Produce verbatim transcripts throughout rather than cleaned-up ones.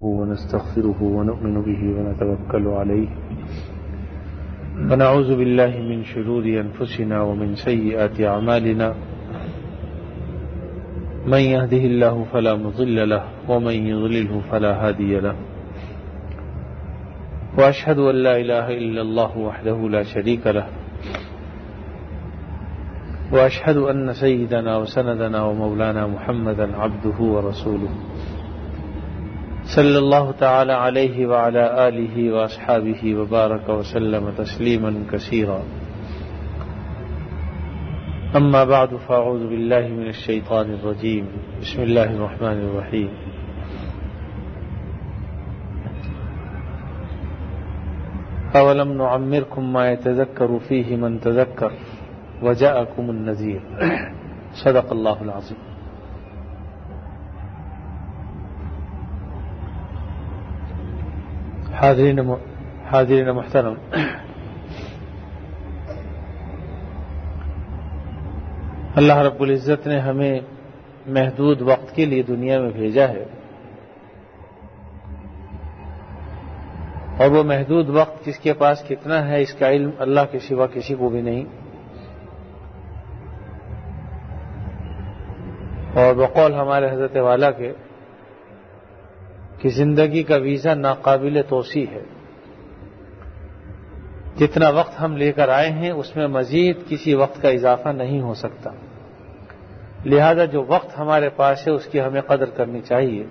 ونستغفره ونؤمن به ونتوكل عليه ونعوذ بالله من شرور أنفسنا ومن سيئات أعمالنا من يهده الله فلا مضل له ومن يضلله فلا هادي له وأشهد أن لا إله إلا الله وحده لا شريك له وأشهد أن سيدنا وسندنا ومولانا محمدا عبده ورسوله صلی اللہ تعالی علیہ وعلى آلہ واصحابہ وبارک وسلم تسلیما کثیرا اما بعد فاعوذ باللہ من الشیطان الرجیم بسم اللہ الرحمن الرحیم اولم نعمرکم ما يتذکر فیہ من تذکر وجاءکم النذیر صدق اللہ العظیم۔ حاضرین حاضرین محترم، اللہ رب العزت نے ہمیں محدود وقت کے لیے دنیا میں بھیجا ہے، اور وہ محدود وقت کس کے پاس کتنا ہے اس کا علم اللہ کے سوا کسی کو بھی نہیں، اور بقول ہمارے حضرت والا کے کہ زندگی کا ویزا ناقابل توسیع ہے، جتنا وقت ہم لے کر آئے ہیں اس میں مزید کسی وقت کا اضافہ نہیں ہو سکتا، لہذا جو وقت ہمارے پاس ہے اس کی ہمیں قدر کرنی چاہیے۔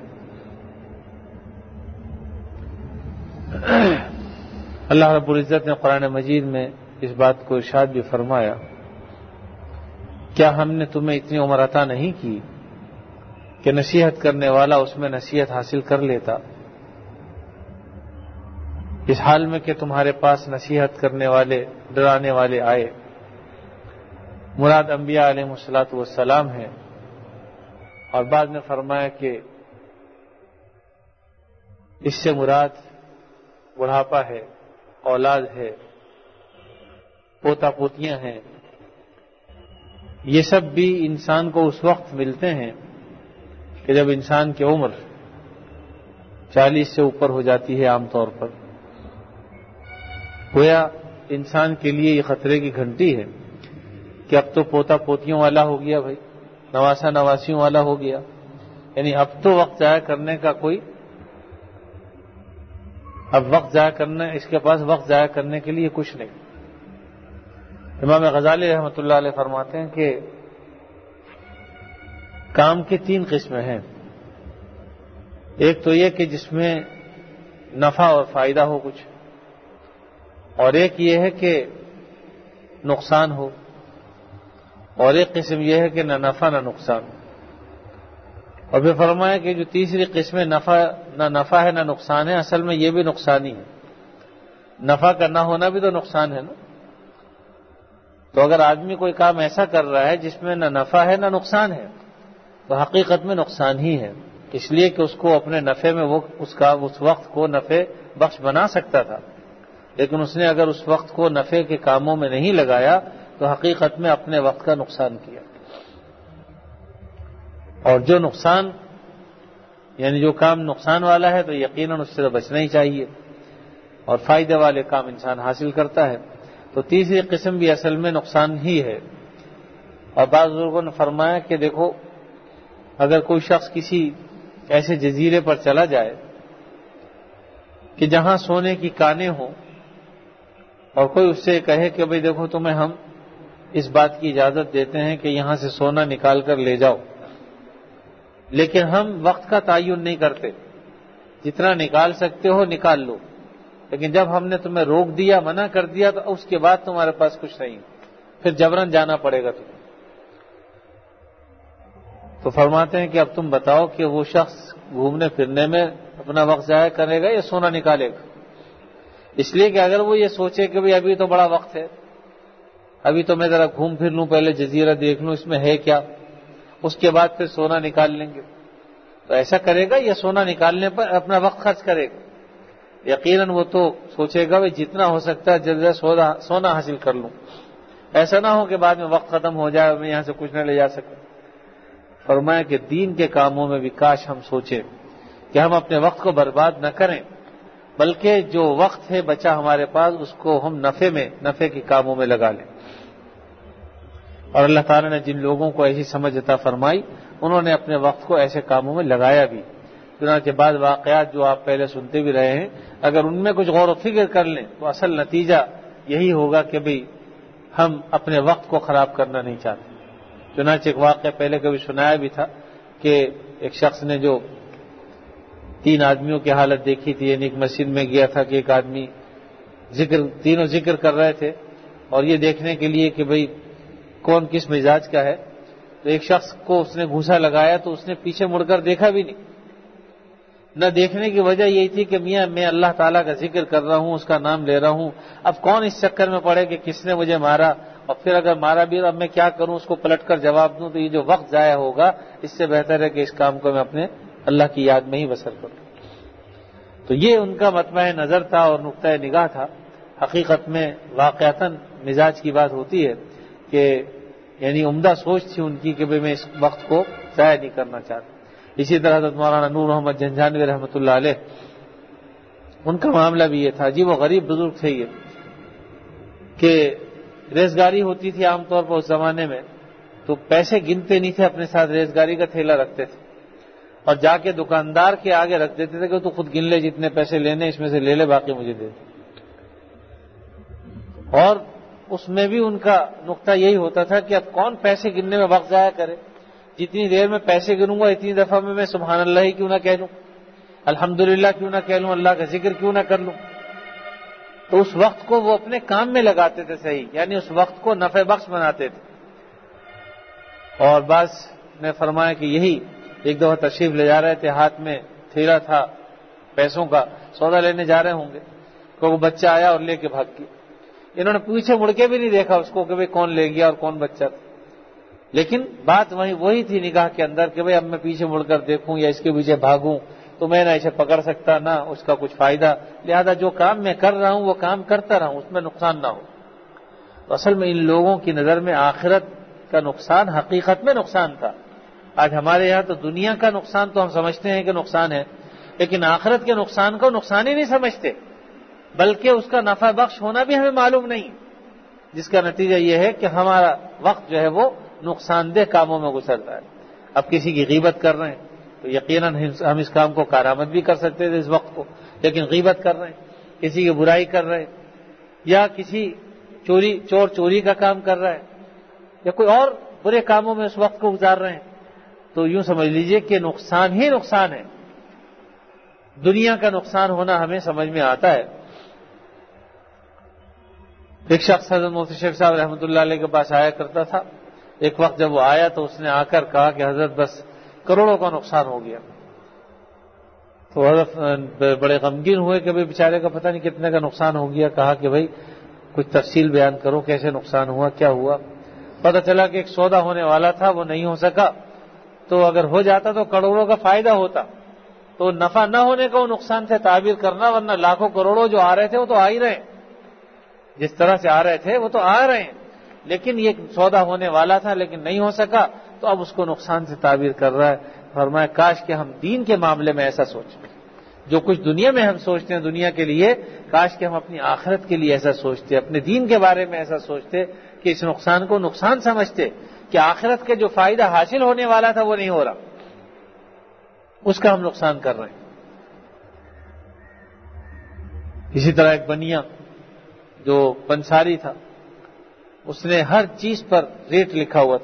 اللہ رب العزت نے قرآن مجید میں اس بات کو ارشاد بھی فرمایا، کیا ہم نے تمہیں اتنی عمر عطا نہیں کی کہ نصیحت کرنے والا اس میں نصیحت حاصل کر لیتا؟ اس حال میں کہ تمہارے پاس نصیحت کرنے والے، ڈرانے والے آئے، مراد انبیاء علیہ الصلوۃ والسلام ہیں، اور بعد میں فرمایا کہ اس سے مراد بڑھاپا ہے، اولاد ہے، پوتا پوتیاں ہیں، یہ سب بھی انسان کو اس وقت ملتے ہیں کہ جب انسان کی عمر چالیس سے اوپر ہو جاتی ہے۔ عام طور پر گویا انسان کے لیے یہ خطرے کی گھنٹی ہے کہ اب تو پوتا پوتیوں والا ہو گیا، بھائی نواسا نواسیوں والا ہو گیا، یعنی اب تو وقت ضائع کرنے کا کوئی اب وقت ضائع کرنا اس کے پاس وقت ضائع کرنے کے لیے کچھ نہیں۔ امام غزالی رحمۃ اللہ علیہ فرماتے ہیں کہ کام کی تین قسمیں ہیں، ایک تو یہ کہ جس میں نفع اور فائدہ ہو کچھ، اور ایک یہ ہے کہ نقصان ہو، اور ایک قسم یہ ہے کہ نہ نفع نہ نقصان۔ اور پھر فرمایا کہ جو تیسری قسم نفع نہ نفع ہے نہ نقصان ہے، اصل میں یہ بھی نقصان ہی ہے، نفع کا نہ ہونا بھی تو نقصان ہے نا۔ تو اگر آدمی کوئی کام ایسا کر رہا ہے جس میں نہ نفع ہے نہ نقصان ہے تو حقیقت میں نقصان ہی ہے، اس لیے کہ اس کو اپنے نفع میں وہ اس کا اس وقت کو نفع بخش بنا سکتا تھا، لیکن اس نے اگر اس وقت کو نفع کے کاموں میں نہیں لگایا تو حقیقت میں اپنے وقت کا نقصان کیا۔ اور جو نقصان یعنی جو کام نقصان والا ہے تو یقیناً اس سے بچنا ہی چاہیے، اور فائدے والے کام انسان حاصل کرتا ہے۔ تو تیسری قسم بھی اصل میں نقصان ہی ہے۔ اور بعض لوگوں نے فرمایا کہ دیکھو، اگر کوئی شخص کسی ایسے جزیرے پر چلا جائے کہ جہاں سونے کی کانیں ہوں، اور کوئی اس سے کہے کہ بھئی دیکھو تمہیں ہم اس بات کی اجازت دیتے ہیں کہ یہاں سے سونا نکال کر لے جاؤ، لیکن ہم وقت کا تعین نہیں کرتے، جتنا نکال سکتے ہو نکال لو، لیکن جب ہم نے تمہیں روک دیا، منع کر دیا، تو اس کے بعد تمہارے پاس کچھ نہیں، پھر جبراً جانا پڑے گا تمہیں۔ تو فرماتے ہیں کہ اب تم بتاؤ کہ وہ شخص گھومنے پھرنے میں اپنا وقت ضائع کرے گا یا سونا نکالے گا؟ اس لیے کہ اگر وہ یہ سوچے کہ بھئی ابھی تو بڑا وقت ہے، ابھی تو میں ذرا گھوم پھر لوں، پہلے جزیرہ دیکھ لوں اس میں ہے کیا، اس کے بعد پھر سونا نکال لیں گے، تو ایسا کرے گا یا سونا نکالنے پر اپنا وقت خرچ کرے گا؟ یقیناً وہ تو سوچے گا بھئی جتنا ہو سکتا ہے جلد سونا حاصل کر لوں، ایسا نہ ہو کہ بعد میں وقت ختم ہو جائے اور میں یہاں سے کچھ نہ لے جا سکوں۔ فرمایا کہ دین کے کاموں میں بھی کاش ہم سوچیں کہ ہم اپنے وقت کو برباد نہ کریں، بلکہ جو وقت ہے بچا ہمارے پاس اس کو ہم نفع میں نفع کے کاموں میں لگا لیں۔ اور اللہ تعالیٰ نے جن لوگوں کو ایسی سمجھ عطا فرمائی انہوں نے اپنے وقت کو ایسے کاموں میں لگایا بھی۔ چنانچہ بعض واقعات جو آپ پہلے سنتے بھی رہے ہیں، اگر ان میں کچھ غور و فکر کر لیں تو اصل نتیجہ یہی ہوگا کہ بھئی ہم اپنے وقت کو خراب کرنا نہیں چاہتے۔ چنانچہ ایک واقعہ پہلے کبھی سنایا بھی تھا کہ ایک شخص نے جو تین آدمیوں کی حالت دیکھی تھی، یعنی ایک مسجد میں گیا تھا کہ ایک آدمی ذکر تینوں ذکر کر رہے تھے اور یہ دیکھنے کے لیے کہ بھئی کون کس مزاج کا ہے، تو ایک شخص کو اس نے گھوسا لگایا تو اس نے پیچھے مڑ کر دیکھا بھی نہیں۔ نہ دیکھنے کی وجہ یہی تھی کہ میاں میں اللہ تعالیٰ کا ذکر کر رہا ہوں، اس کا نام لے رہا ہوں، اب کون اس چکر میں پڑے کہ کس نے مجھے مارا، اور پھر اگر مارا بھی اب میں کیا کروں، اس کو پلٹ کر جواب دوں، تو یہ جو وقت ضائع ہوگا اس سے بہتر ہے کہ اس کام کو میں اپنے اللہ کی یاد میں ہی بسر کروں۔ تو یہ ان کا مطمع نظر تھا اور نقطہ نگاہ تھا۔ حقیقت میں واقعتاً مزاج کی بات ہوتی ہے کہ یعنی عمدہ سوچ تھی ان کی کہ بھئی میں اس وقت کو ضائع نہیں کرنا چاہتا۔ اسی طرح حضرت مولانا نور محمد جھنجھانوی رحمۃ اللہ علیہ، ان کا معاملہ بھی یہ تھا، عجیب و غریب بزرگ تھے یہ، کہ ریزگاری ہوتی تھی عام طور پر اس زمانے میں، تو پیسے گنتے نہیں تھے، اپنے ساتھ ریزگاری کا تھیلا رکھتے تھے اور جا کے دکاندار کے آگے رکھ دیتے تھے کہ تو خود گن لے جتنے پیسے لینے اس میں سے لے لے، باقی مجھے دے دے۔ اور اس میں بھی ان کا نقطہ یہی ہوتا تھا کہ اب کون پیسے گننے میں وقت ضائع کرے، جتنی دیر میں پیسے گنوں گا اتنی دفعہ میں میں سبحان اللہ ہی کیوں نہ کہہ لوں، الحمدللہ کیوں نہ کہہ لوں، اللہ کا ذکر کیوں نہ کر لوں۔ تو اس وقت کو وہ اپنے کام میں لگاتے تھے، صحیح، یعنی اس وقت کو نفع بخش بناتے تھے۔ اور بعض نے فرمایا کہ یہی ایک دفعہ تشریف لے جا رہے تھے، ہاتھ میں تھیلا تھا پیسوں کا، سودا لینے جا رہے ہوں گے، کہ وہ بچہ آیا اور لے کے بھاگ گیا۔ انہوں نے پیچھے مڑ کے بھی نہیں دیکھا اس کو کہ بھئی کون لے گیا اور کون بچہ تھا، لیکن بات وہی وہی تھی نگاہ کے اندر کہ بھئی اب میں پیچھے مڑ کر دیکھوں یا اس کے پیچھے بھاگوں تو میں نہ اسے پکڑ سکتا نہ اس کا کچھ فائدہ، لہذا جو کام میں کر رہا ہوں وہ کام کرتا رہا ہوں، اس میں نقصان نہ ہو۔ تو اصل میں ان لوگوں کی نظر میں آخرت کا نقصان حقیقت میں نقصان تھا۔ آج ہمارے یہاں تو دنیا کا نقصان تو ہم سمجھتے ہیں کہ نقصان ہے، لیکن آخرت کے نقصان کو نقصان ہی نہیں سمجھتے، بلکہ اس کا نفع بخش ہونا بھی ہمیں معلوم نہیں، جس کا نتیجہ یہ ہے کہ ہمارا وقت جو ہے وہ نقصان دہ کاموں میں گزرتا ہے۔ اب کسی کی غیبت کر رہے ہیں تو یقیناً ہم اس کام کو کارآمد بھی کر سکتے تھے اس وقت کو، لیکن غیبت کر رہے ہیں، کسی کی برائی کر رہے ہیں، یا کسی چوری چور چوری کا کام کر رہا ہے، یا کوئی اور برے کاموں میں اس وقت کو گزار رہے ہیں، تو یوں سمجھ لیجئے کہ نقصان ہی نقصان ہے۔ دنیا کا نقصان ہونا ہمیں سمجھ میں آتا ہے۔ ایک شخص حضرت مفتی شیخ صاحب رحمۃ اللہ علیہ کے پاس آیا کرتا تھا، ایک وقت جب وہ آیا تو اس نے آ کر کہا کہ حضرت بس کروڑوں کا نقصان ہو گیا۔ تو حضرت بڑے غمگین ہوئے کہ بھائی بیچارے کا پتہ نہیں کتنے کا نقصان ہو گیا۔ کہا کہ بھائی کچھ تفصیل بیان کرو، کیسے نقصان ہوا، کیا ہوا؟ پتہ چلا کہ ایک سودا ہونے والا تھا وہ نہیں ہو سکا، تو اگر ہو جاتا تو کروڑوں کا فائدہ ہوتا، تو نفع نہ ہونے کا وہ نقصان سے تعبیر کرنا، ورنہ لاکھوں کروڑوں جو آ رہے تھے وہ تو آ ہی رہے ہیں، جس طرح سے آ رہے تھے وہ تو آ رہے ہیں، لیکن یہ سودا ہونے والا تھا لیکن نہیں ہو سکا، تو اب اس کو نقصان سے تعبیر کر رہا ہے۔ فرمایا کاش کہ ہم دین کے معاملے میں ایسا سوچیں، جو کچھ دنیا میں ہم سوچتے ہیں دنیا کے لیے، کاش کہ ہم اپنی آخرت کے لیے ایسا سوچتے، اپنے دین کے بارے میں ایسا سوچتے کہ اس نقصان کو نقصان سمجھتے کہ آخرت کے جو فائدہ حاصل ہونے والا تھا وہ نہیں ہو رہا، اس کا ہم نقصان کر رہے ہیں۔ اسی طرح ایک بنیا جو پنساری تھا، اس نے ہر چیز پر ریٹ لکھا ہوا تھا،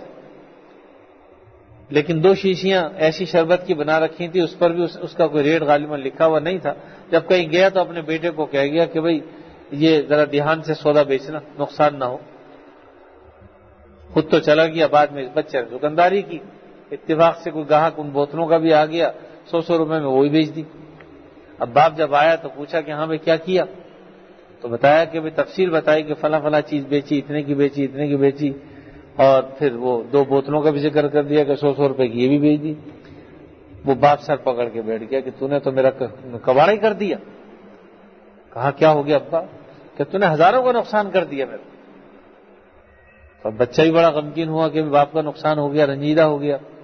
لیکن دو شیشیاں ایسی شربت کی بنا رکھی تھی، اس پر بھی اس, اس کا کوئی ریٹ غالباً لکھا ہوا نہیں تھا۔ جب کہیں گیا تو اپنے بیٹے کو کہہ گیا کہ بھئی یہ ذرا دھیان سے سودا بیچنا، نقصان نہ ہو۔ خود تو چلا گیا، بعد میں اس بچے نے دکانداری کی، اتفاق سے کوئی گاہک ان بوتلوں کا بھی آ گیا، سو سو روپے میں وہی بیچ دی۔ اب باپ جب آیا تو پوچھا کہ ہاں بھائی کیا کیا، تو بتایا کہ بھائی تفصیل بتائی کہ فلاں فلاں چیز بیچی، اتنے کی بیچی، اتنے کی بیچی، اور پھر وہ دو بوتلوں کا بھی ذکر کر دیا کہ سو سو روپے کی یہ بھی بیچ دی۔ وہ باپ سر پکڑ کے بیٹھ گیا کہ تو نے تو میرا کباڑا ہی کر دیا۔ کہا کیا ہو گیا ابا؟ کہ تو نے ہزاروں کا نقصان کر دیا میرا۔ تو بچہ بھی بڑا غمگین ہوا کہ باپ کا نقصان ہو گیا، رنجیدہ ہو گیا۔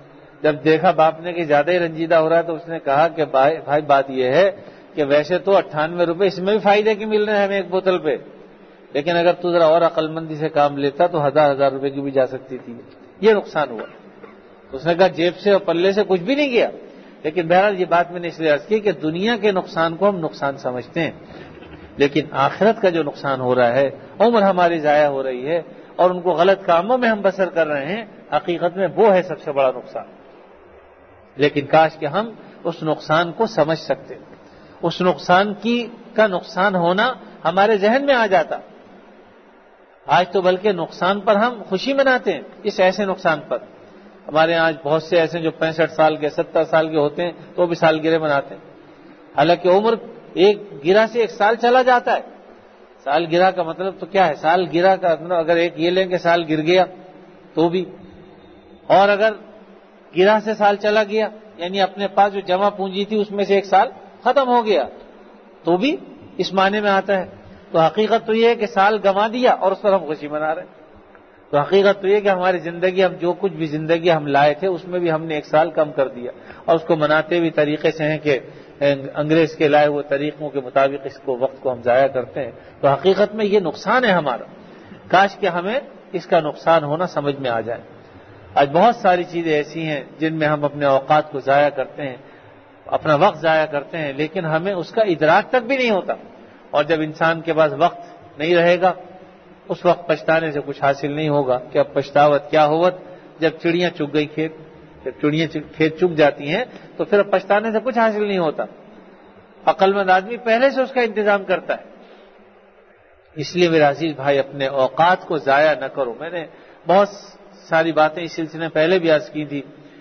جب دیکھا باپ نے کہ زیادہ ہی رنجیدہ ہو رہا ہے تو اس نے کہا کہ بھائی بھائی بات یہ ہے کہ ویسے تو اٹھانوے روپے اس میں بھی فائدے کے مل رہے ہیں ہمیں ایک بوتل پہ، لیکن اگر تو ذرا اور عقل مندی سے کام لیتا تو ہزار ہزار روپے کی بھی جا سکتی تھی، یہ نقصان ہوا۔ تو اس نے کہا جیب سے اور پلے سے کچھ بھی نہیں گیا، لیکن بہرحال یہ بات میں نے اس لیے عرض کی کہ دنیا کے نقصان کو ہم نقصان سمجھتے ہیں، لیکن آخرت کا جو نقصان ہو رہا ہے، عمر ہماری ضائع ہو رہی ہے اور ان کو غلط کاموں میں ہم بسر کر رہے ہیں، حقیقت میں وہ ہے سب سے بڑا نقصان۔ لیکن کاش کہ ہم اس نقصان کو سمجھ سکتے، اس نقصان کی کا نقصان ہونا ہمارے ذہن میں آ جاتا۔ آج تو بلکہ نقصان پر ہم خوشی مناتے ہیں، اس ایسے نقصان پر۔ ہمارے یہاں آج بہت سے ایسے جو پینسٹھ سال کے ستر سال کے ہوتے ہیں تو بھی سالگرہ مناتے ہیں، حالانکہ عمر ایک گرہ سے ایک سال چلا جاتا ہے۔ سال گرہ کا مطلب تو کیا ہے؟ سال گرہ کا مطلب اگر ایک یہ لیں کہ سال گر گیا تو بھی، اور اگر گرہ سے سال چلا گیا یعنی اپنے پاس جو جمع پونجی تھی اس میں سے ایک سال ختم ہو گیا تو بھی اس معنی میں آتا ہے۔ تو حقیقت تو یہ ہے کہ سال گنوا دیا اور اس پر ہم خوشی منا رہے ہیں۔ تو حقیقت تو یہ کہ ہماری زندگی، ہم جو کچھ بھی زندگی ہم لائے تھے اس میں بھی ہم نے ایک سال کم کر دیا، اور اس کو مناتے بھی طریقے سے ہیں کہ انگریز کے لائے ہوئے طریقوں کے مطابق اس کو وقت کو ہم ضائع کرتے ہیں۔ تو حقیقت میں یہ نقصان ہے ہمارا، کاش کہ ہمیں اس کا نقصان ہونا سمجھ میں آ جائے۔ آج بہت ساری چیزیں ایسی ہیں جن میں ہم اپنے اوقات کو ضائع کرتے ہیں، اپنا وقت ضائع کرتے ہیں، لیکن ہمیں اس کا ادراک تک بھی نہیں ہوتا۔ اور جب انسان کے پاس وقت نہیں رہے گا اس وقت پچھتانے سے کچھ حاصل نہیں ہوگا کہ اب پچھتاوت کیا ہوت جب چڑیاں چگ گئی کھیت، جب چڑیاں کھیت چگ جاتی ہیں تو پھر اب پچھتانے سے کچھ حاصل نہیں ہوتا۔ عقل مند آدمی پہلے سے اس کا انتظام کرتا ہے۔ اس لیے میرے عزیز بھائی اپنے اوقات کو ضائع نہ کرو۔ میں نے بہت ساری باتیں اس سلسلے میں پہلے بھی عرض کی تھی،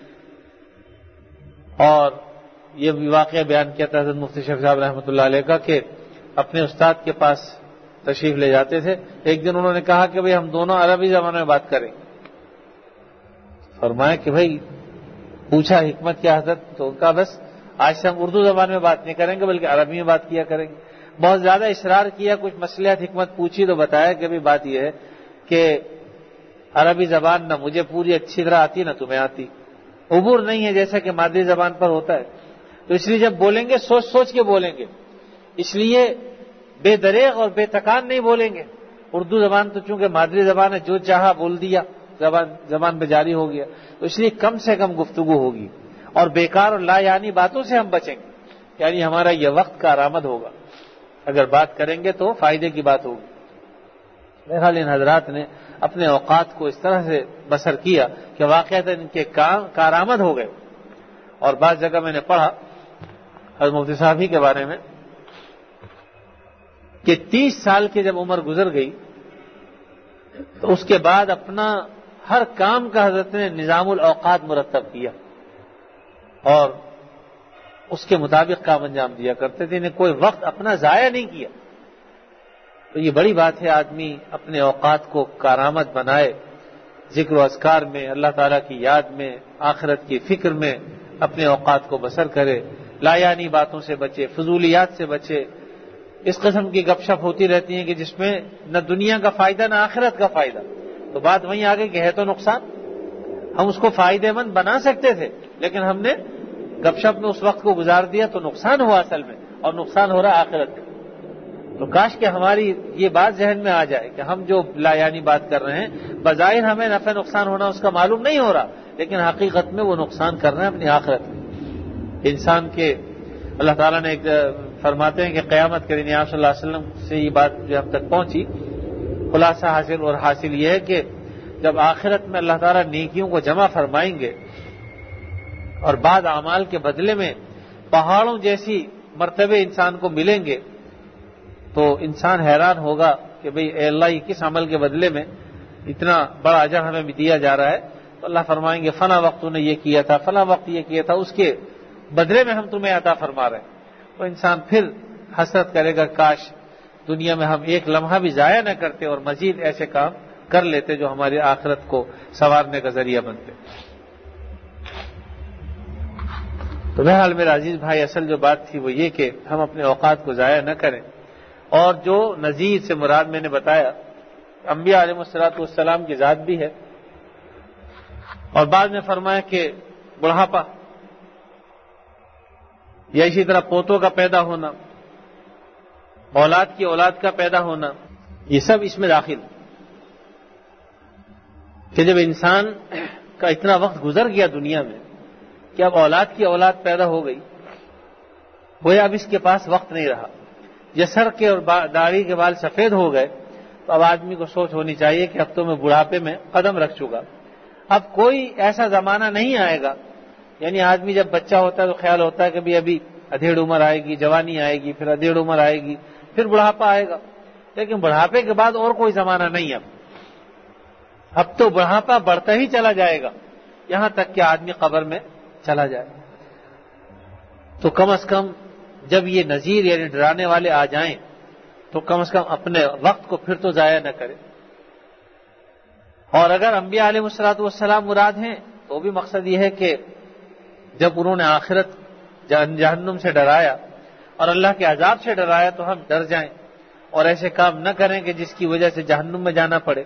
اور یہ بھی واقعہ بیان کیا تھا حضرت مفتی شفیع صاحب رحمۃ اللہ علیہ کا کہ اپنے استاد کے پاس تشریف لے جاتے تھے۔ ایک دن انہوں نے کہا کہ بھئی ہم دونوں عربی زبان میں بات کریں۔ فرمایا کہ بھئی پوچھا حکمت کیا حضرت؟ تو ان کا بس آج سے ہم اردو زبان میں بات نہیں کریں گے بلکہ عربی میں بات کیا کریں گے۔ بہت زیادہ اصرار کیا، کچھ مصلحت حکمت پوچھی تو بتایا کہ بھئی بات یہ ہے کہ عربی زبان نہ مجھے پوری اچھی طرح آتی نہ تمہیں آتی، عبور نہیں ہے جیسا کہ مادری زبان پر ہوتا ہے، تو اس لیے جب بولیں گے سوچ سوچ کے بولیں گے، اس لیے بے دریغ اور بے تکان نہیں بولیں گے۔ اردو زبان تو چونکہ مادری زبان ہے، جو چاہا بول دیا، زبان زبان پہ جاری ہو گیا، تو اس لیے کم سے کم گفتگو ہوگی اور بیکار اور لا یعنی باتوں سے ہم بچیں گے، یعنی ہمارا یہ وقت کارآمد ہوگا۔ اگر بات کریں گے تو فائدے کی بات ہوگی۔ بہرحال ان حضرات نے اپنے اوقات کو اس طرح سے بسر کیا کہ واقعات ان کے کام کارآمد ہو گئے۔ اور بعض جگہ میں نے پڑھا حضرت مفتی صاحب ہی کے بارے میں کہ تیس سال کی جب عمر گزر گئی تو اس کے بعد اپنا ہر کام کا حضرت نے نظام الاوقات مرتب کیا اور اس کے مطابق کام انجام دیا کرتے تھے، انہیں کوئی وقت اپنا ضائع نہیں کیا۔ تو یہ بڑی بات ہے آدمی اپنے اوقات کو کارآمد بنائے، ذکر و اذکار میں، اللہ تعالیٰ کی یاد میں، آخرت کی فکر میں اپنے اوقات کو بسر کرے، لا یعنی باتوں سے بچے، فضولیات سے بچے۔ اس قسم کی گپ شپ ہوتی رہتی ہیں کہ جس میں نہ دنیا کا فائدہ نہ آخرت کا فائدہ، تو بات وہیں آ گئی کہ ہے تو نقصان۔ ہم اس کو فائدے مند بنا سکتے تھے لیکن ہم نے گپ شپ میں اس وقت کو گزار دیا تو نقصان ہوا اصل میں، اور نقصان ہو رہا آخرت کا۔ تو کاش کہ ہماری یہ بات ذہن میں آ جائے کہ ہم جو لا یعنی بات کر رہے ہیں بظاہر ہمیں نفع نقصان ہونا اس کا معلوم نہیں ہو رہا، لیکن حقیقت میں وہ نقصان کر رہے ہیں اپنی آخرت میں۔ انسان کے اللہ تعالیٰ نے ایک فرماتے ہیں کہ قیامت کے دن آپ صلی اللہ علیہ وسلم سے یہ بات جو ہم تک پہنچی، خلاصہ حاصل اور حاصل یہ ہے کہ جب آخرت میں اللہ تعالیٰ نیکیوں کو جمع فرمائیں گے اور بعض اعمال کے بدلے میں پہاڑوں جیسی مرتبے انسان کو ملیں گے تو انسان حیران ہوگا کہ بھئی اے اللہ یہ کس عمل کے بدلے میں اتنا بڑا اجر ہمیں بھی دیا جا رہا ہے؟ تو اللہ فرمائیں گے فلاں وقت نے یہ کیا تھا، فلاں وقت یہ کیا تھا، اس کے بدلے میں ہم تمہیں عطا فرما رہے ہیں۔ تو انسان پھر حسرت کرے گا کاش دنیا میں ہم ایک لمحہ بھی ضائع نہ کرتے اور مزید ایسے کام کر لیتے جو ہماری آخرت کو سنوارنے کا ذریعہ بنتے۔ تو بہرحال میرا عزیز بھائی اصل جو بات تھی وہ یہ کہ ہم اپنے اوقات کو ضائع نہ کریں، اور جو نذیر سے مراد میں نے بتایا انبیاء علیہ الصلوۃ والسلام کی ذات بھی ہے، اور بعد میں فرمایا کہ بڑھاپا، یا اسی طرح پوتوں کا پیدا ہونا، اولاد کی اولاد کا پیدا ہونا، یہ سب اس میں داخل کہ جب انسان کا اتنا وقت گزر گیا دنیا میں کہ اب اولاد کی اولاد پیدا ہو گئی، گویا اب اس کے پاس وقت نہیں رہا، یہ سر کے اور داڑھی کے بال سفید ہو گئے، تو اب آدمی کو سوچ ہونی چاہیے کہ اب تو میں بڑھاپے میں قدم رکھ چکا، اب کوئی ایسا زمانہ نہیں آئے گا، یعنی آدمی جب بچہ ہوتا ہے تو خیال ہوتا ہے کہ بھی ابھی ادھیڑ عمر آئے گی، جوانی آئے گی، پھر ادھیڑ عمر آئے گی، پھر بڑھاپا آئے گا، لیکن بڑھاپے کے بعد اور کوئی زمانہ نہیں، اب اب تو بڑھاپا بڑھتا ہی چلا جائے گا یہاں تک کہ آدمی قبر میں چلا جائے۔ تو کم از کم جب یہ نذیر یعنی ڈرانے والے آ جائیں تو کم از کم اپنے وقت کو پھر تو ضائع نہ کرے، اور اگر انبیاء علیہ الصلوۃ والسلام مراد ہیں تو بھی مقصد یہ ہے کہ جب انہوں نے آخرت جہنم سے ڈرایا اور اللہ کے عذاب سے ڈرایا تو ہم ڈر جائیں اور ایسے کام نہ کریں کہ جس کی وجہ سے جہنم میں جانا پڑے۔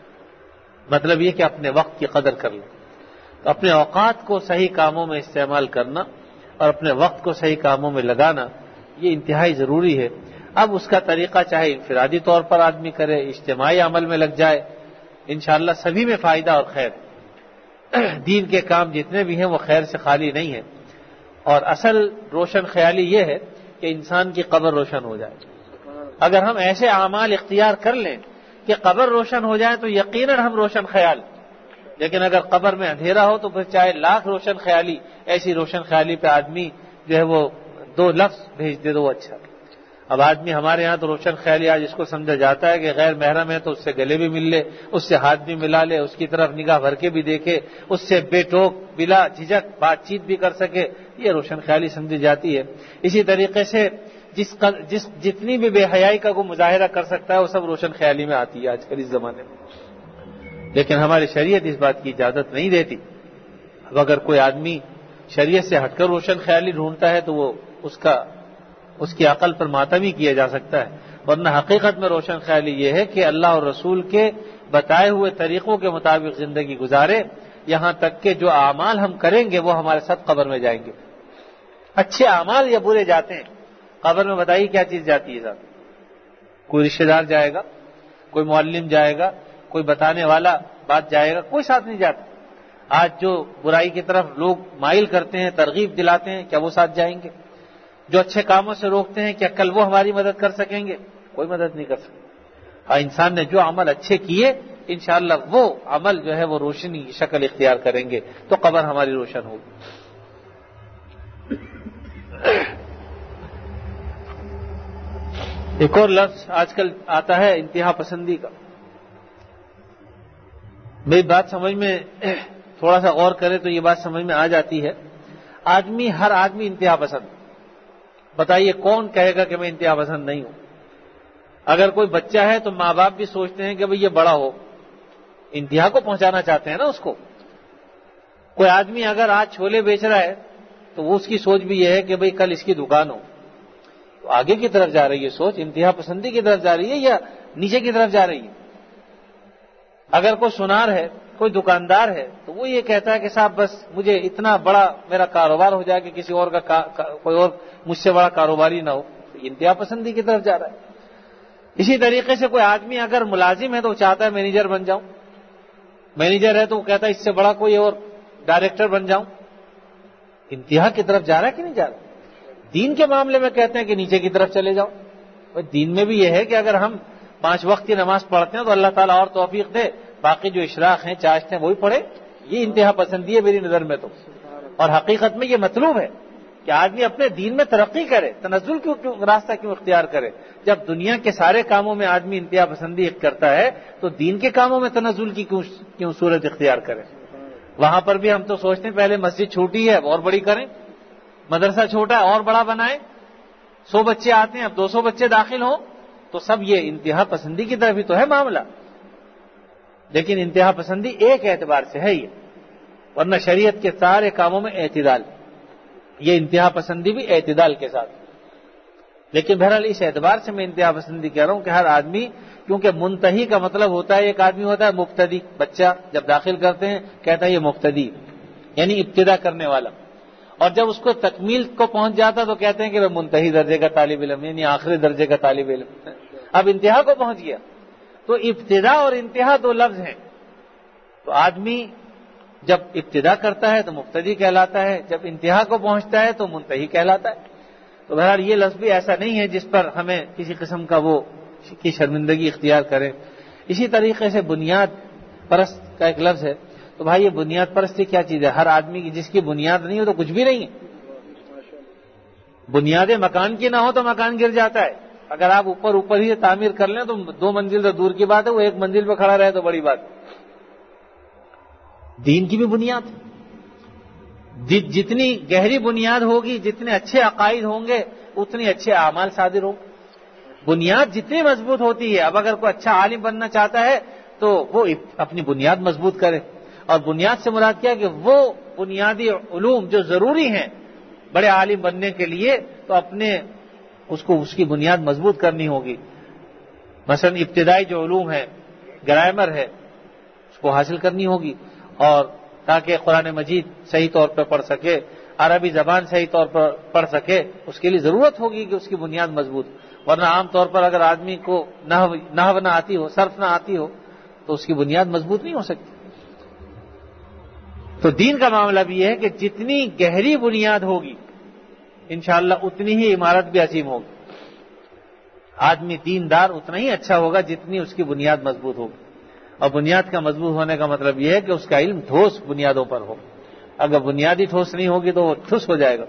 مطلب یہ کہ اپنے وقت کی قدر کر لیں، تو اپنے اوقات کو صحیح کاموں میں استعمال کرنا اور اپنے وقت کو صحیح کاموں میں لگانا یہ انتہائی ضروری ہے۔ اب اس کا طریقہ چاہے انفرادی طور پر آدمی کرے، اجتماعی عمل میں لگ جائے، انشاءاللہ سبھی میں فائدہ اور خیر۔ دین کے کام جتنے بھی ہیں وہ خیر سے خالی نہیں ہیں، اور اصل روشن خیالی یہ ہے کہ انسان کی قبر روشن ہو جائے۔ اگر ہم ایسے اعمال اختیار کر لیں کہ قبر روشن ہو جائے تو یقیناً ہم روشن خیال، لیکن اگر قبر میں اندھیرا ہو تو پھر چاہے لاکھ روشن خیالی، ایسی روشن خیالی پہ آدمی جو ہے وہ دو لفظ بھیج دے دو اچھا۔ اب آدمی ہمارے ہاں تو روشن خیالی آج اس کو سمجھا جاتا ہے کہ غیر محرم ہے تو اس سے گلے بھی مل لے، اس سے ہاتھ بھی ملا لے، اس کی طرف نگاہ بھر کے بھی دیکھے، اس سے بے ٹوک بلا جھجک بات چیت بھی کر سکے، یہ روشن خیالی سمجھی جاتی ہے۔ اسی طریقے سے جس جس جتنی بھی بے حیائی کا کوئی مظاہرہ کر سکتا ہے وہ سب روشن خیالی میں آتی ہے آج کل اس زمانے میں، لیکن ہماری شریعت اس بات کی اجازت نہیں دیتی۔ اب اگر کوئی آدمی شریعت سے ہٹ کر روشن خیالی ڈھونڈتا ہے تو وہ اس کا اس کی عقل پر ماتم ہی کیا جا سکتا ہے، ورنہ حقیقت میں روشن خیالی یہ ہے کہ اللہ اور رسول کے بتائے ہوئے طریقوں کے مطابق زندگی گزارے، یہاں تک کہ جو اعمال ہم کریں گے وہ ہمارے ساتھ قبر میں جائیں گے۔ اچھے اعمال یا برے جاتے ہیں، قبر میں بتائیے کیا چیز جاتی ہے صاحب؟ کوئی رشتہ دار جائے گا، کوئی معلم جائے گا، کوئی بتانے والا بات جائے گا، کوئی ساتھ نہیں جاتا۔ آج جو برائی کی طرف لوگ مائل کرتے ہیں، ترغیب دلاتے ہیں، کیا وہ ساتھ جائیں گے؟ جو اچھے کاموں سے روکتے ہیں، کیا کل وہ ہماری مدد کر سکیں گے؟ کوئی مدد نہیں کر سکتے۔ ہاں، انسان نے جو عمل اچھے کیے انشاءاللہ وہ عمل جو ہے وہ روشنی کی شکل اختیار کریں گے تو قبر ہماری روشن ہوگی۔ ایک اور لفظ آج کل آتا ہے انتہا پسندی کا۔ میری بات سمجھ میں تھوڑا سا غور کرے تو یہ بات سمجھ میں آ جاتی ہے۔ آدمی ہر آدمی انتہا پسند، بتائیے کون کہے گا کہ میں انتہا پسند نہیں ہوں؟ اگر کوئی بچہ ہے تو ماں باپ بھی سوچتے ہیں کہ بھئی یہ بڑا ہو، انتہا کو پہنچانا چاہتے ہیں نا اس کو۔ کوئی آدمی اگر آج چھولے بیچ رہا ہے تو وہ اس کی سوچ بھی یہ ہے کہ بھئی کل اس کی دکان ہو، تو آگے کی طرف جا رہی ہے سوچ، انتہا پسندی کی طرف جا رہی ہے یا نیچے کی طرف جا رہی ہے؟ اگر کوئی سنار ہے، کوئی دکاندار ہے تو وہ یہ کہتا ہے کہ صاحب بس مجھے اتنا بڑا میرا کاروبار ہو جائے کہ کسی اور کا کوئی اور مجھ سے بڑا کاروباری نہ ہو، انتہا پسندی کی طرف جا رہا ہے۔ اسی طریقے سے کوئی آدمی اگر ملازم ہے تو وہ چاہتا ہے مینیجر بن جاؤں، مینیجر ہے تو وہ کہتا ہے اس سے بڑا کوئی اور ڈائریکٹر بن جاؤں۔ انتہا کی طرف جا رہا ہے کہ نہیں جا رہا؟ دین کے معاملے میں کہتے ہیں کہ نیچے کی طرف چلے جاؤ۔ دین میں بھی یہ ہے کہ اگر ہم پانچ وقت کی نماز پڑھتے ہیں تو اللہ تعالیٰ اور توفیق دے، باقی جو اشراق ہیں چاشت ہیں وہی پڑھے، یہ انتہا پسندی ہے میری نظر میں تو۔ اور حقیقت میں یہ مطلوب ہے کہ آدمی اپنے دین میں ترقی کرے، تنزل کیوں کیوں راستہ کیوں اختیار کرے؟ جب دنیا کے سارے کاموں میں آدمی انتہا پسندی کرتا ہے تو دین کے کاموں میں تنزل کی کیوں کیوں صورت اختیار کرے؟ وہاں پر بھی ہم تو سوچتے ہیں پہلے مسجد چھوٹی ہے اور بڑی کریں، مدرسہ چھوٹا ہے اور بڑا بنائیں، سو بچے آتے ہیں اب دو سو بچے داخل ہوں، تو سب یہ انتہا پسندی کی طرف ہی تو ہے معاملہ۔ لیکن انتہا پسندی ایک اعتبار سے ہے یہ، ورنہ شریعت کے سارے کاموں میں اعتدال، یہ انتہا پسندی بھی اعتدال کے ساتھ۔ لیکن بہرحال اس اعتبار سے میں انتہا پسندی کہہ رہا ہوں کہ ہر آدمی، کیونکہ منتہی کا مطلب ہوتا ہے ایک آدمی ہوتا ہے مبتدی، بچہ جب داخل کرتے ہیں کہتا ہے یہ مبتدی، یعنی ابتدا کرنے والا. اور جب اس کو تکمیل کو پہنچ جاتا تو کہتے ہیں کہ وہ منتہی درجے کا طالب علم، یعنی آخری درجے کا طالب علم. اب انتہا کو پہنچ گیا. تو ابتدا اور انتہا دو لفظ ہیں. تو آدمی جب ابتدا کرتا ہے تو مبتدی کہلاتا ہے، جب انتہا کو پہنچتا ہے تو منتہی کہلاتا ہے. تو بہرحال یہ لفظ بھی ایسا نہیں ہے جس پر ہمیں کسی قسم کا وہ کی شرمندگی اختیار کریں. اسی طریقے سے بنیاد پرست کا ایک لفظ ہے. تو بھائی یہ بنیاد پرستی کیا چیز ہے؟ ہر آدمی کی جس کی بنیاد نہیں ہو تو کچھ بھی نہیں ہے. بنیادیں مکان کی نہ ہو تو مکان گر جاتا ہے. اگر آپ اوپر اوپر ہی تعمیر کر لیں تو دو منزل تو دور کی بات ہے، وہ ایک منزل پہ کھڑا رہے تو بڑی بات. دین کی بھی بنیاد، جتنی گہری بنیاد ہوگی، جتنے اچھے عقائد ہوں گے اتنے اچھے اعمال صادر ہوں. بنیاد جتنی مضبوط ہوتی ہے، اب اگر کوئی اچھا عالم بننا چاہتا ہے تو وہ اپنی بنیاد مضبوط کرے. اور بنیاد سے مراد کیا کہ وہ بنیادی علوم جو ضروری ہیں بڑے عالم بننے کے لیے، تو اپنے اس کو اس کی بنیاد مضبوط کرنی ہوگی. مثلا ابتدائی جو علوم ہیں، گرامر ہے، اس کو حاصل کرنی ہوگی. اور تاکہ قرآن مجید صحیح طور پر پڑھ سکے، عربی زبان صحیح طور پر پڑھ سکے، اس کے لیے ضرورت ہوگی کہ اس کی بنیاد مضبوط. ورنہ عام طور پر اگر آدمی کو نحو نحو نہ آتی ہو، صرف نہ آتی ہو، تو اس کی بنیاد مضبوط نہیں ہو سکتی. تو دین کا معاملہ بھی یہ ہے کہ جتنی گہری بنیاد ہوگی انشاءاللہ اتنی ہی عمارت بھی عظیم ہوگی. آدمی دیندار اتنا ہی اچھا ہوگا جتنی اس کی بنیاد مضبوط ہوگی. اور بنیاد کا مضبوط ہونے کا مطلب یہ ہے کہ اس کا علم ٹھوس بنیادوں پر ہو. اگر بنیادی ٹھوس نہیں ہوگی تو وہ ٹھس ہو جائے گا.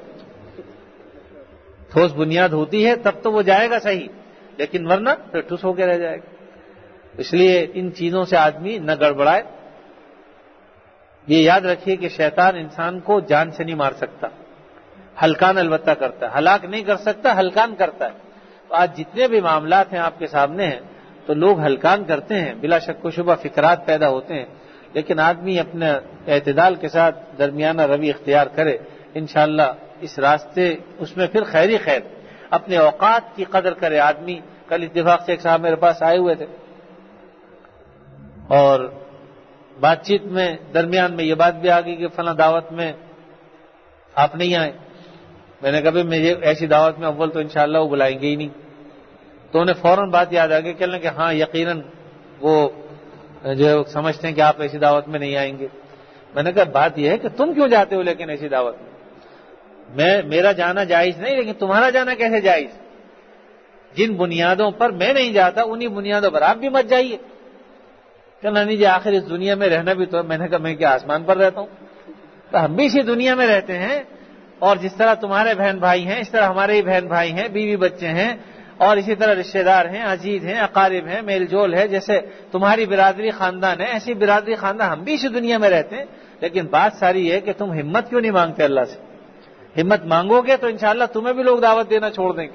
ٹھوس بنیاد ہوتی ہے تب تو وہ جائے گا صحیح، لیکن ورنہ پھر ٹھس ہو کے رہ جائے گا. اس لیے ان چیزوں سے آدمی نہ گڑبڑائے. یہ یاد رکھیے کہ شیطان انسان کو جان سے نہیں مار سکتا، ہلکان البتہ کرتا ہے. ہلاک نہیں کر سکتا، ہلکان کرتا ہے. تو آج جتنے بھی معاملات ہیں آپ کے سامنے ہیں تو لوگ ہلکان کرتے ہیں، بلا شک و شبہ فکرات پیدا ہوتے ہیں. لیکن آدمی اپنے اعتدال کے ساتھ درمیانہ روی اختیار کرے، انشاءاللہ اس راستے اس میں پھر خیر ہی خیر. اپنے اوقات کی قدر کرے آدمی. کل اتفاق سے ایک صاحب میرے پاس آئے ہوئے تھے اور بات چیت میں درمیان میں یہ بات بھی آ گئی کہ فلاں دعوت میں آپ نہیں آئے. میں نے کہا میں یہ ایسی دعوت میں اول تو انشاءاللہ وہ بلائیں گے ہی نہیں. تو انہیں فوراً بات یاد آ گئی، کہنے کہ ہاں یقیناً وہ جو ہے سمجھتے ہیں کہ آپ ایسی دعوت میں نہیں آئیں گے. میں نے کہا بات یہ ہے کہ تم کیوں جاتے ہو لیکن ایسی دعوت میں؟ میں میرا جانا جائز نہیں، لیکن تمہارا جانا کیسے جائز؟ جن بنیادوں پر میں نہیں جاتا انہی بنیادوں پر آپ بھی مت جائیے. کہنا نہیں جی آخر اس دنیا میں رہنا بھی تو. میں نے کہا میں کیا آسمان پر رہتا ہوں؟ تو ہم بھی اسی دنیا میں رہتے ہیں، اور جس طرح تمہارے بہن بھائی ہیں اس طرح ہمارے ہی بہن بھائی ہیں، بیوی بچے ہیں، اور اسی طرح رشتہ دار ہیں، عزیز ہیں، اقارب ہیں، میل جول ہے. جیسے تمہاری برادری خاندان ہے ایسی برادری خاندان ہم بھی اسی دنیا میں رہتے ہیں. لیکن بات ساری یہ ہے کہ تم ہمت کیوں نہیں مانگتے اللہ سے؟ ہمت مانگو گے تو انشاءاللہ تمہیں بھی لوگ دعوت دینا چھوڑ دیں گے.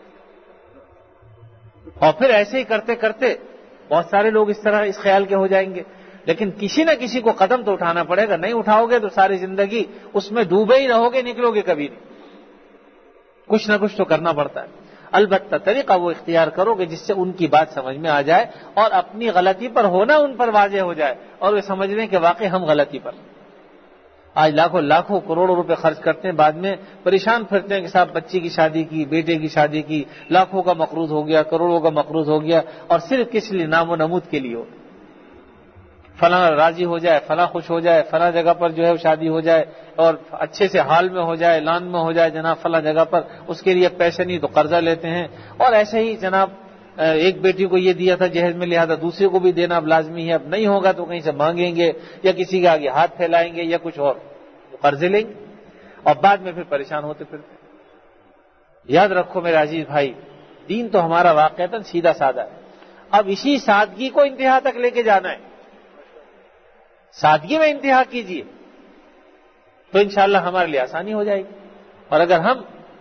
اور پھر ایسے ہی کرتے کرتے بہت سارے لوگ اس طرح اس خیال کے ہو جائیں گے. لیکن کسی نہ کسی کو قدم تو اٹھانا پڑے گا. نہیں اٹھاؤ گے تو ساری زندگی اس میں ڈوبے ہی رہو گے، نکلو گے کبھی نہیں. کچھ نہ کچھ تو کرنا پڑتا ہے. البتہ طریقہ وہ اختیار کرو کہ جس سے ان کی بات سمجھ میں آ جائے اور اپنی غلطی پر ہونا ان پر واضح ہو جائے اور وہ سمجھ لیں کہ واقعی ہم غلطی پر. آج لاکھوں لاکھوں کروڑوں روپے خرچ کرتے ہیں، بعد میں پریشان پھرتے ہیں کہ صاحب بچی کی شادی کی، بیٹے کی شادی کی، لاکھوں کا مقروض ہو گیا، کروڑوں کا مقروض ہو گیا، اور صرف کس لیے؟ نام و نمود کے لیے ہو. فلاں راضی ہو جائے، فلاں خوش ہو جائے، فلاں جگہ پر جو ہے شادی ہو جائے اور اچھے سے حال میں ہو جائے، لان میں ہو جائے جناب فلاں جگہ پر. اس کے لیے پیسے نہیں تو قرضہ لیتے ہیں. اور ایسے ہی جناب ایک بیٹی کو یہ دیا تھا جہیز میں، لہذا دوسرے کو بھی دینا اب لازمی ہے. اب نہیں ہوگا تو کہیں سے مانگیں گے یا کسی کے آگے ہاتھ پھیلائیں گے یا کچھ اور قرضے لیں گے اور بعد میں پھر پریشان ہوتے پھرتے. یاد رکھو میرے عزیز بھائی، دین تو ہمارا واقعتاً سیدھا سادہ ہے. اب اسی سادگی کو انتہا تک لے کے جانا ہے. سادگی میں انتہا کیجیے تو انشاءاللہ ہمارے لیے آسانی ہو جائے گی. اور اگر ہم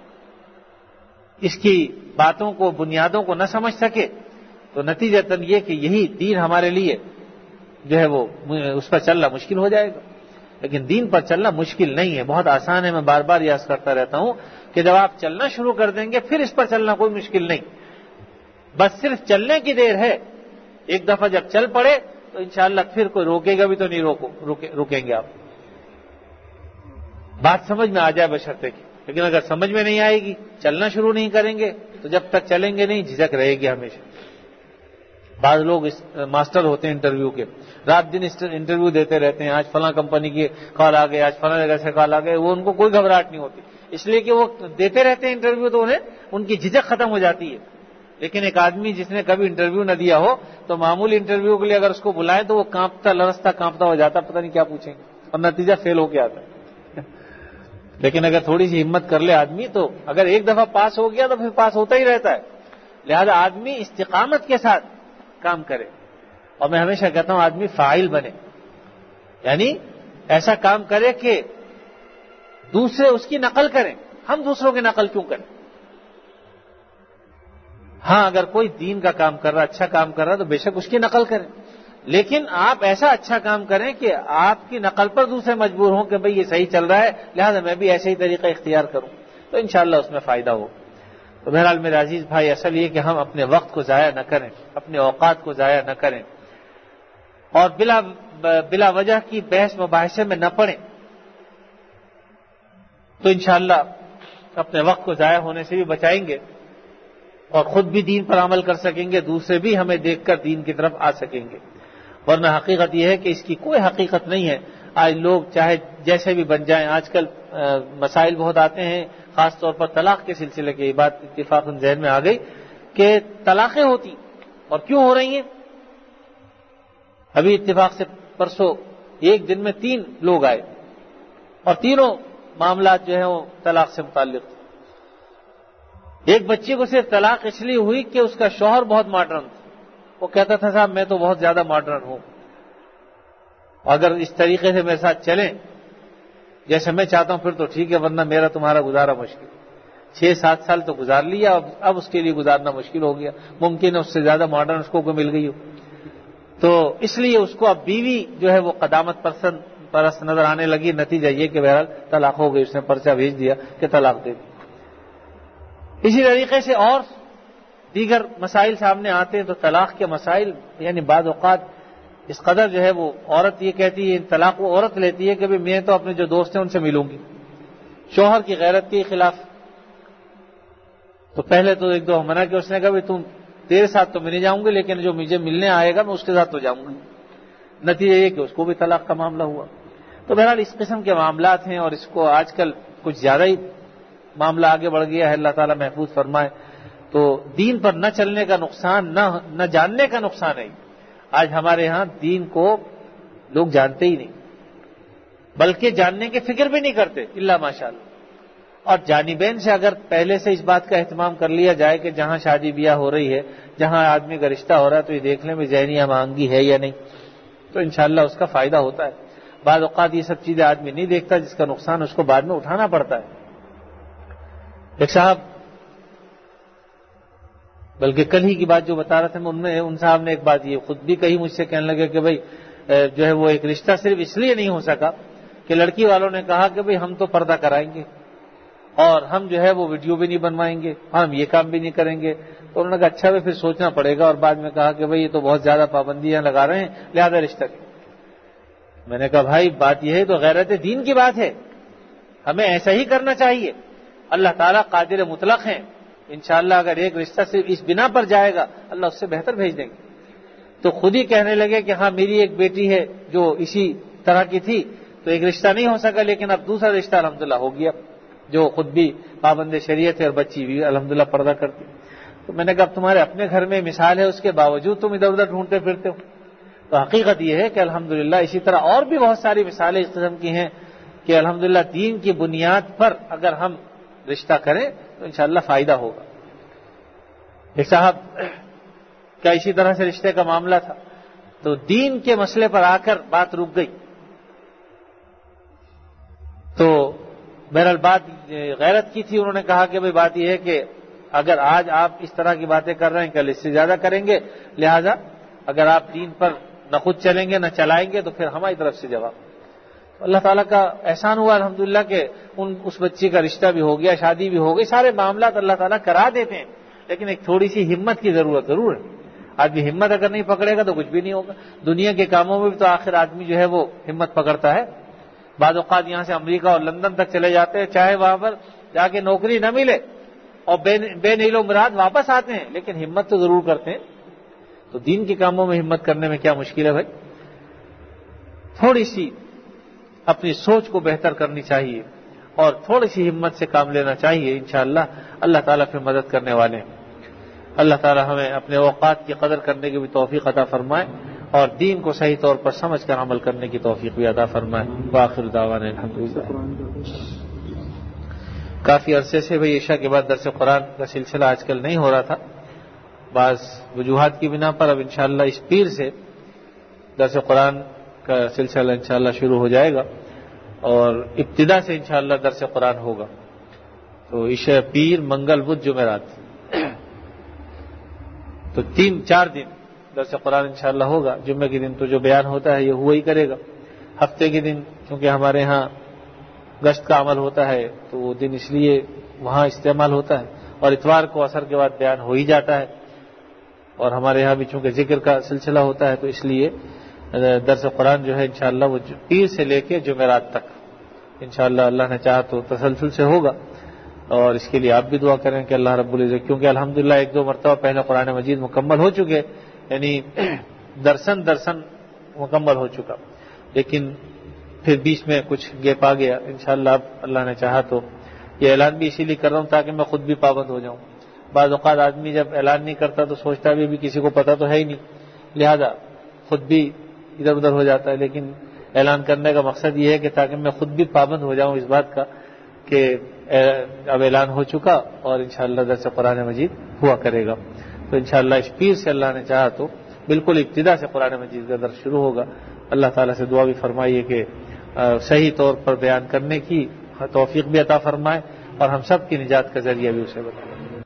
اس کی باتوں کو، بنیادوں کو نہ سمجھ سکے تو نتیجتاً یہ کہ یہی دین ہمارے لیے جو ہے وہ اس پر چلنا مشکل ہو جائے گا. لیکن دین پر چلنا مشکل نہیں ہے، بہت آسان ہے. میں بار بار یہ عرض کرتا رہتا ہوں کہ جب آپ چلنا شروع کر دیں گے پھر اس پر چلنا کوئی مشکل نہیں. بس صرف چلنے کی دیر ہے. ایک دفعہ جب چل پڑے تو انشاءاللہ پھر کوئی روکے گا بھی تو نہیں روکو روکے, روکیں گے آپ. بات سمجھ میں آ جائے بشرطے کی. لیکن اگر سمجھ میں نہیں آئے گی، چلنا شروع نہیں کریں گے، تو جب تک چلیں گے نہیں جھجک رہے گی ہمیشہ. بعض لوگ ماسٹر ہوتے ہیں انٹرویو کے، رات دن انٹرویو دیتے رہتے ہیں، آج فلاں کمپنی کی کال آ گئی، آج فلاں جگہ سے کال آ گئی، وہ ان کو کوئی گھبراہٹ نہیں ہوتی، اس لیے کہ وہ دیتے رہتے ہیں انٹرویو، تو انہیں ان کی جھجک ختم ہو جاتی ہے. لیکن ایک آدمی جس نے کبھی انٹرویو نہ دیا ہو تو معمولی انٹرویو کے لیے اگر اس کو بلائیں تو وہ کانپتا لرزتا کانپتا ہو جاتا، پتہ نہیں کیا پوچھیں گے، اور نتیجہ فیل ہو کے آتا ہے. لیکن اگر تھوڑی سی ہمت کر لے آدمی تو اگر ایک دفعہ پاس ہو گیا تو پھر پاس ہوتا ہی رہتا ہے. لہذا آدمی استقامت کے ساتھ کام کرے، اور میں ہمیشہ کہتا ہوں آدمی فاعل بنے، یعنی ایسا کام کرے کہ دوسرے اس کی نقل کریں. ہم دوسروں کی نقل کیوں کریں؟ ہاں اگر کوئی دین کا کام کر رہا، اچھا کام کر رہا تو بے شک اس کی نقل کریں، لیکن آپ ایسا اچھا کام کریں کہ آپ کی نقل پر دوسرے مجبور ہوں کہ بھئی یہ صحیح چل رہا ہے، لہذا میں بھی ایسے ہی طریقہ اختیار کروں، تو انشاءاللہ اس میں فائدہ ہو. تو بہرحال میرے عزیز بھائی، اصل یہ کہ ہم اپنے وقت کو ضائع نہ کریں، اپنے اوقات کو ضائع نہ کریں، اور بلا بلا وجہ کی بحث مباحثے میں نہ پڑیں، تو انشاءاللہ اپنے وقت کو ضائع ہونے سے بھی بچائیں گے، اور خود بھی دین پر عمل کر سکیں گے، دوسرے بھی ہمیں دیکھ کر دین کی طرف آ سکیں گے. ورنہ حقیقت یہ ہے کہ اس کی کوئی حقیقت نہیں ہے. آج لوگ چاہے جیسے بھی بن جائیں، آج کل مسائل بہت آتے ہیں، خاص طور پر طلاق کے سلسلے کی. یہ بات اتفاقاً ذہن میں آ گئی کہ طلاقیں ہوتی اور کیوں ہو رہی ہیں. ابھی اتفاق سے پرسوں ایک دن میں تین لوگ آئے اور تینوں معاملات جو ہیں وہ طلاق سے متعلق تھے. ایک بچی کو صرف طلاق اس لیے ہوئی کہ اس کا شوہر بہت ماڈرن تھا. وہ کہتا تھا صاحب میں تو بہت زیادہ ماڈرن ہوں، اگر اس طریقے سے میرے ساتھ چلیں جیسے میں چاہتا ہوں پھر تو ٹھیک ہے، ورنہ میرا تمہارا گزارا مشکل. چھ سات سال تو گزار لیا، اب اب اس کے لیے گزارنا مشکل ہو گیا. ممکن ہے اس سے زیادہ ماڈرن اس کو کوئی مل گئی ہو، تو اس لیے اس کو اب بیوی جو ہے وہ قدامت پسند پرست نظر آنے لگی. نتیجہ یہ کہ بہرحال طلاق ہو گئی، اس نے پرچہ بھیج دیا کہ طلاق دے دی. اسی طریقے سے اور دیگر مسائل سامنے آتے ہیں. تو طلاق کے مسائل یعنی بعض اوقات اس قدر جو ہے وہ عورت یہ کہتی ہے، طلاق وہ عورت لیتی ہے کہ بھی میں تو اپنے جو دوست ہیں ان سے ملوں گی، شوہر کی غیرت کے خلاف. تو پہلے تو ایک دو منع کیا، اس نے کہا بھی تم تیرے ساتھ تو میں نہیں جاؤں گی، لیکن جو مجھے ملنے آئے گا میں اس کے ساتھ تو جاؤں گی. نتیجہ یہ کہ اس کو بھی طلاق کا معاملہ ہوا. تو بہرحال اس قسم کے معاملات ہیں، اور اس کو آج کل کچھ زیادہ ہی معاملہ آگے بڑھ گیا ہے. اللہ تعالیٰ محفوظ فرمائے. تو دین پر نہ چلنے کا نقصان، نہ نہ جاننے کا نقصان ہے. آج ہمارے ہاں دین کو لوگ جانتے ہی نہیں، بلکہ جاننے کی فکر بھی نہیں کرتے الا ماشاءاللہ. اور جانبین سے اگر پہلے سے اس بات کا اہتمام کر لیا جائے کہ جہاں شادی بیاہ ہو رہی ہے، جہاں آدمی کا رشتہ ہو رہا ہے، تو یہ دیکھ لیں بھی ذہنی ہم آہنگی ہے یا نہیں، تو انشاءاللہ اس کا فائدہ ہوتا ہے. بعض اوقات یہ سب چیزیں آدمی نہیں دیکھتا، جس کا نقصان اس کو بعد میں اٹھانا پڑتا ہے. ایک صاحب، بلکہ کل ہی کی بات جو بتا رہا تھا میں، ان میں ان صاحب نے ایک بات یہ خود بھی کہی مجھ سے، کہنے لگے کہ بھائی جو ہے وہ ایک رشتہ صرف اس لیے نہیں ہو سکا کہ لڑکی والوں نے کہا کہ بھائی ہم تو پردہ کرائیں گے اور ہم جو ہے وہ ویڈیو بھی نہیں بنوائیں گے، ہم یہ کام بھی نہیں کریں گے. تو انہوں نے کہا اچھا پھر سوچنا پڑے گا، اور بعد میں کہا کہ بھائی یہ تو بہت زیادہ پابندیاں لگا رہے ہیں، لہذا رشتہ کی. میں نے کہا بھائی بات یہ ہے تو غیرت دین کی بات ہے، ہمیں ایسا ہی کرنا چاہیے. اللہ تعالیٰ قادر مطلق ہیں، انشاءاللہ اگر ایک رشتہ صرف اس بنا پر جائے گا اللہ اس سے بہتر بھیج دیں گے. تو خود ہی کہنے لگے کہ ہاں میری ایک بیٹی ہے جو اسی طرح کی تھی، تو ایک رشتہ نہیں ہو سکا، لیکن اب دوسرا رشتہ الحمدللہ ہو گیا، جو خود بھی پابند شریعت ہے اور بچی بھی الحمدللہ پردہ کرتی. تو میں نے کہا اب تمہارے اپنے گھر میں مثال ہے، اس کے باوجود تم ادھر ادھر ڈھونڈتے پھرتے ہو. تو حقیقت یہ ہے کہ الحمدللہ اسی طرح اور بھی بہت ساری مثالیں اس قسم کی ہیں کہ الحمدللہ دین کی بنیاد پر اگر ہم رشتہ کریں تو انشاءاللہ فائدہ ہوگا. ایک صاحب کا اسی طرح سے رشتے کا معاملہ تھا، تو دین کے مسئلے پر آ کر بات رک گئی. تو بہرحال بات غیرت کی تھی. انہوں نے کہا کہ بھئی بات یہ ہے کہ اگر آج آپ اس طرح کی باتیں کر رہے ہیں کل اس سے زیادہ کریں گے، لہذا اگر آپ دین پر نہ خود چلیں گے نہ چلائیں گے تو پھر ہماری طرف سے جواب. اللہ تعالیٰ کا احسان ہوا الحمدللہ کہ ان اس بچی کا رشتہ بھی ہو گیا، شادی بھی ہو گئی. سارے معاملات اللہ تعالیٰ کرا دیتے ہیں، لیکن ایک تھوڑی سی ہمت کی ضرورت ضرور ہے. آدمی ہمت اگر نہیں پکڑے گا تو کچھ بھی نہیں ہوگا. دنیا کے کاموں میں بھی تو آخر آدمی جو ہے وہ ہمت پکڑتا ہے. بعض اوقات یہاں سے امریکہ اور لندن تک چلے جاتے ہیں، چاہے وہاں پر جا کے نوکری نہ ملے اور بے نیل و مراد واپس آتے ہیں، لیکن ہمت تو ضرور کرتے ہیں۔ تو دین کے کاموں میں ہمت کرنے میں کیا مشکل ہے بھائی؟ تھوڑی سی اپنی سوچ کو بہتر کرنی چاہیے اور تھوڑی سی ہمت سے کام لینا چاہیے، انشاءاللہ اللہ تعالیٰ پھر مدد کرنے والے ہیں۔ اللہ تعالیٰ ہمیں اپنے اوقات کی قدر کرنے کی بھی توفیق عطا فرمائے اور دین کو صحیح طور پر سمجھ کر عمل کرنے کی توفیق بھی عطا فرمائے۔ وآخر دعوانا الحمدللہ۔ کافی عرصے سے بھئی عشاء کے بعد درس قرآن کا سلسلہ آج کل نہیں ہو رہا تھا، بعض وجوہات کی بنا پر اب انشاءاللہ اس پیر سے درس قرآن کا سلسلہ انشاءاللہ شروع ہو جائے گا اور ابتدا سے انشاءاللہ درس قرآن ہوگا۔ تو عشاء، پیر، منگل، بدھ، جمعرات، تو تین چار دن درس قرآن انشاءاللہ ہوگا۔ جمعے کے دن تو جو بیان ہوتا ہے یہ ہوا ہی کرے گا۔ ہفتے کے دن کیونکہ ہمارے ہاں گشت کا عمل ہوتا ہے تو وہ دن اس لیے وہاں استعمال ہوتا ہے، اور اتوار کو عصر کے بعد بیان ہو ہی جاتا ہے، اور ہمارے ہاں بھی چونکہ ذکر کا سلسلہ ہوتا ہے تو اس لیے درس قرآن جو ہے انشاءاللہ وہ پیر سے لے کے جمعرات تک انشاءاللہ اللہ نے چاہا تو تسلسل سے ہوگا، اور اس کے لیے آپ بھی دعا کریں کہ اللہ رب العزت، کیونکہ الحمدللہ ایک دو مرتبہ پہلے قرآن مجید مکمل ہو چکے، یعنی درسن درسن مکمل ہو چکا، لیکن پھر بیچ میں کچھ گیپ آ گیا۔ انشاءاللہ اب اللہ نے چاہا تو یہ اعلان بھی اسی لیے کر رہا ہوں تاکہ میں خود بھی پابند ہو جاؤں۔ بعض اوقات آدمی جب اعلان نہیں کرتا تو سوچتا بھی بھی کسی کو پتہ تو ہے ہی نہیں، لہذا خود بھی ادھر ادھر ہو جاتا ہے، لیکن اعلان کرنے کا مقصد یہ ہے کہ تاکہ میں خود بھی پابند ہو جاؤں اس بات کا کہ اب اعلان ہو چکا اور انشاءاللہ درس قرآن مجید ہوا کرے گا۔ تو انشاءاللہ اس پیر سے اللہ نے چاہا تو بالکل ابتدا سے قرآن مجید کا درس شروع ہوگا۔ اللہ تعالیٰ سے دعا بھی فرمائیے کہ صحیح طور پر بیان کرنے کی توفیق بھی عطا فرمائے اور ہم سب کی نجات کا ذریعہ بھی اسے بتائے۔